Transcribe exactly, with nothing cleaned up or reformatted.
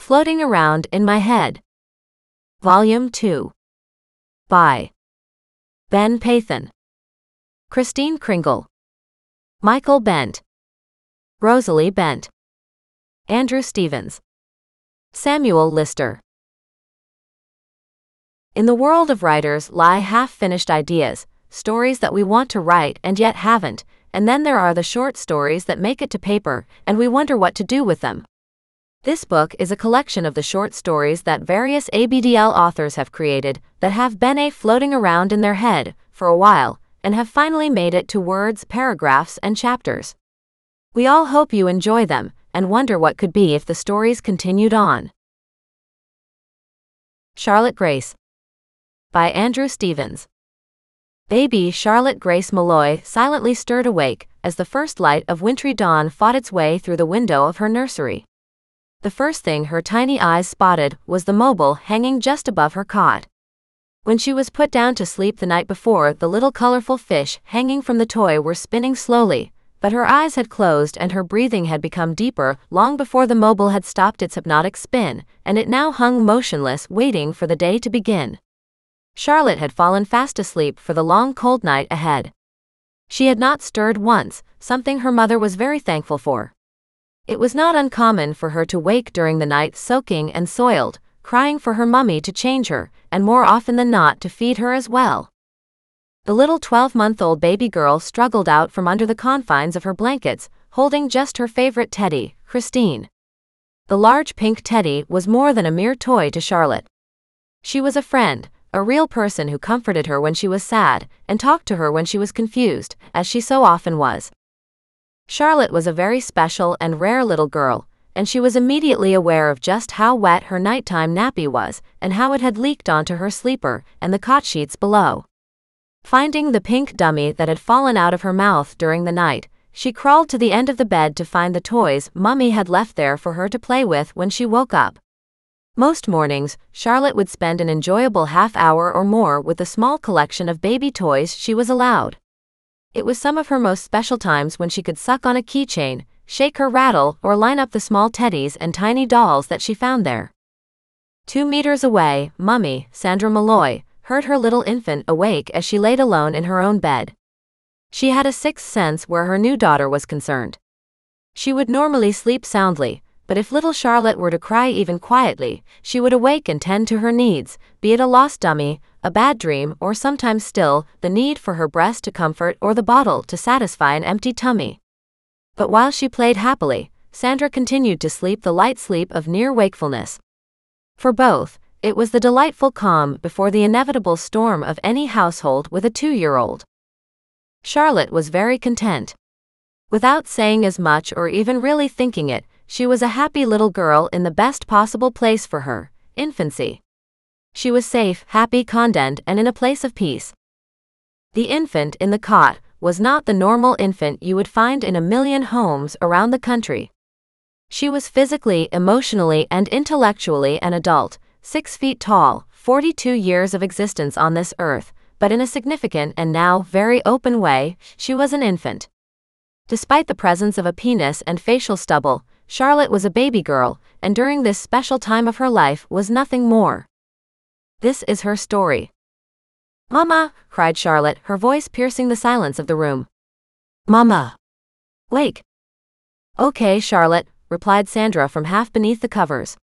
Floating Around in My Head. Volume two. By Ben Pathan, Christine Kringle, Michael Bent, Rosalie Bent, Andrew Stevens, Samuel Lister. In the world of writers lie half-finished ideas, stories that we want to write and yet haven't, and then there are the short stories that make it to paper, and we wonder what to do with them. This book is a collection of the short stories that various A B D L authors have created that have been a floating around in their head for a while and have finally made it to words, paragraphs, and chapters. We all hope you enjoy them and wonder what could be if the stories continued on. Charlotte Grace. By Andrew Stevens. Baby Charlotte Grace Malloy silently stirred awake as the first light of wintry dawn fought its way through the window of her nursery. The first thing her tiny eyes spotted was the mobile hanging just above her cot. When she was put down to sleep the night before, the little colorful fish hanging from the toy were spinning slowly, but her eyes had closed and her breathing had become deeper long before the mobile had stopped its hypnotic spin, and it now hung motionless, waiting for the day to begin. Charlotte had fallen fast asleep for the long cold night ahead. She had not stirred once, something her mother was very thankful for. It was not uncommon for her to wake during the night soaking and soiled, crying for her mummy to change her, and more often than not to feed her as well. The little twelve-month-old baby girl struggled out from under the confines of her blankets, holding just her favorite teddy, Christine. The large pink teddy was more than a mere toy to Charlotte. She was a friend, a real person who comforted her when she was sad, and talked to her when she was confused, as she so often was. Charlotte was a very special and rare little girl, and she was immediately aware of just how wet her nighttime nappy was, and how it had leaked onto her sleeper and the cot sheets below. Finding the pink dummy that had fallen out of her mouth during the night, she crawled to the end of the bed to find the toys Mummy had left there for her to play with when she woke up. Most mornings, Charlotte would spend an enjoyable half hour or more with the small collection of baby toys she was allowed. It was some of her most special times when she could suck on a keychain, shake her rattle, or line up the small teddies and tiny dolls that she found there. Two meters away, Mummy, Sandra Malloy, heard her little infant awake as she laid alone in her own bed. She had a sixth sense where her new daughter was concerned. She would normally sleep soundly, but if little Charlotte were to cry even quietly, she would awake and tend to her needs, be it a lost dummy, a bad dream, or sometimes still, the need for her breast to comfort or the bottle to satisfy an empty tummy. But while she played happily, Sandra continued to sleep the light sleep of near wakefulness. For both, it was the delightful calm before the inevitable storm of any household with a two-year-old. Charlotte was very content. Without saying as much or even really thinking it, she was a happy little girl in the best possible place for her, infancy. She was safe, happy, content, and in a place of peace. The infant in the cot was not the normal infant you would find in a million homes around the country. She was physically, emotionally, and intellectually an adult, six feet tall, forty-two years of existence on this earth, but in a significant and now very open way, she was an infant. Despite the presence of a penis and facial stubble, Charlotte was a baby girl, and during this special time of her life was nothing more. This is her story. "Mama!" cried Charlotte, her voice piercing the silence of the room. "Mama! Wake!" "Okay, Charlotte," replied Sandra from half beneath the covers.